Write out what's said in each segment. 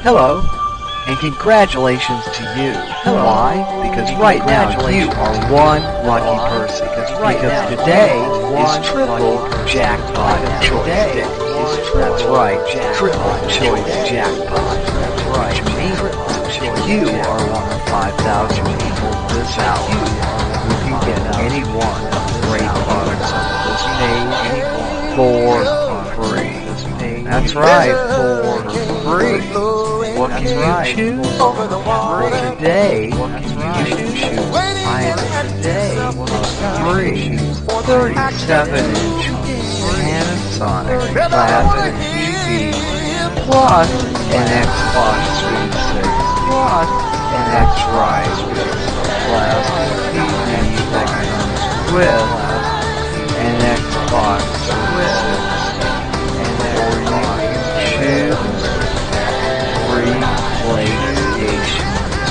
Hello, and congratulations to you. Hello. Why? Because right now you are one lucky person. Because today is triple jackpot choice day. That's right, triple choice jackpot. That's right, you are one of 5,000 people this hour who can get any one of the great products on this page for free. That's right, for free. What can you choose? Today, what can you choose? Today, free 37-inch Panasonic Plasma TV plus an Xbox 360 plus an X-Rise Plasma TV that comes with an Xbox with and there you can choose free PlayStation,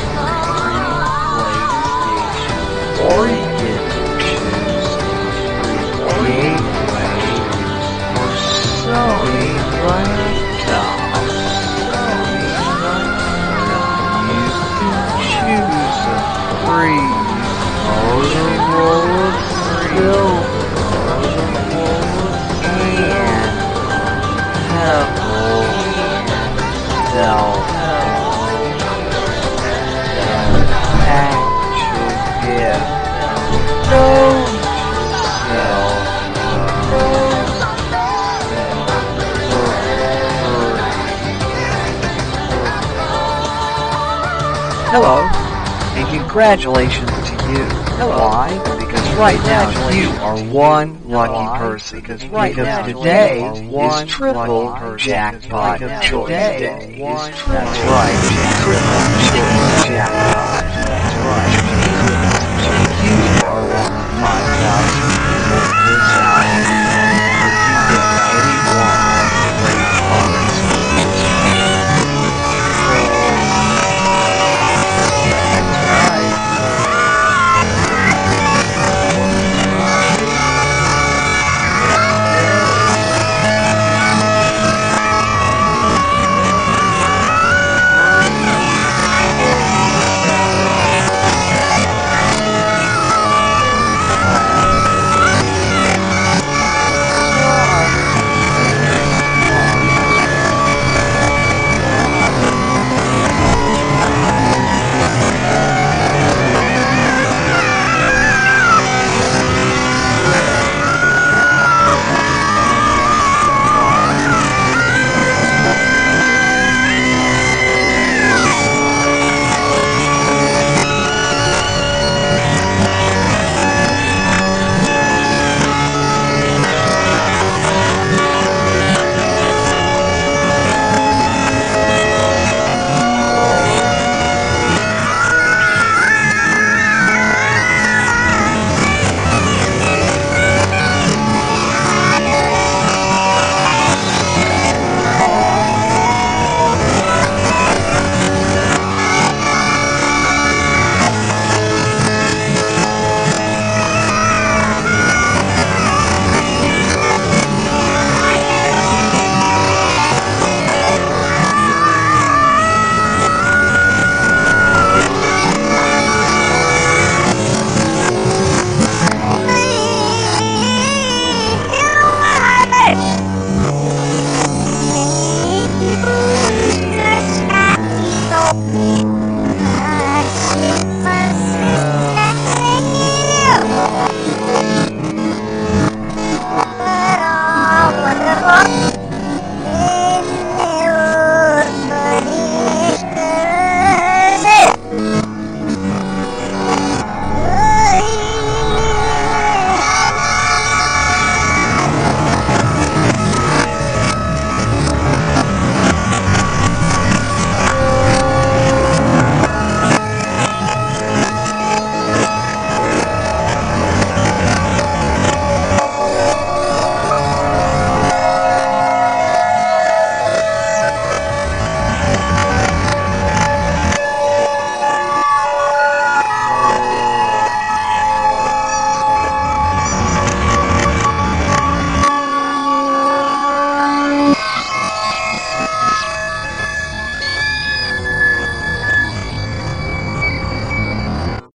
or you can choose free gateway or Sony laptop. You can choose a free Motorola Silver and Pebble Cell. Hello, and congratulations to you. Why? Because right now you are one lucky person. Because today is triple jackpot choice day. That's right, triple choice jackpot. That's right. You are one of 5,000 people this hour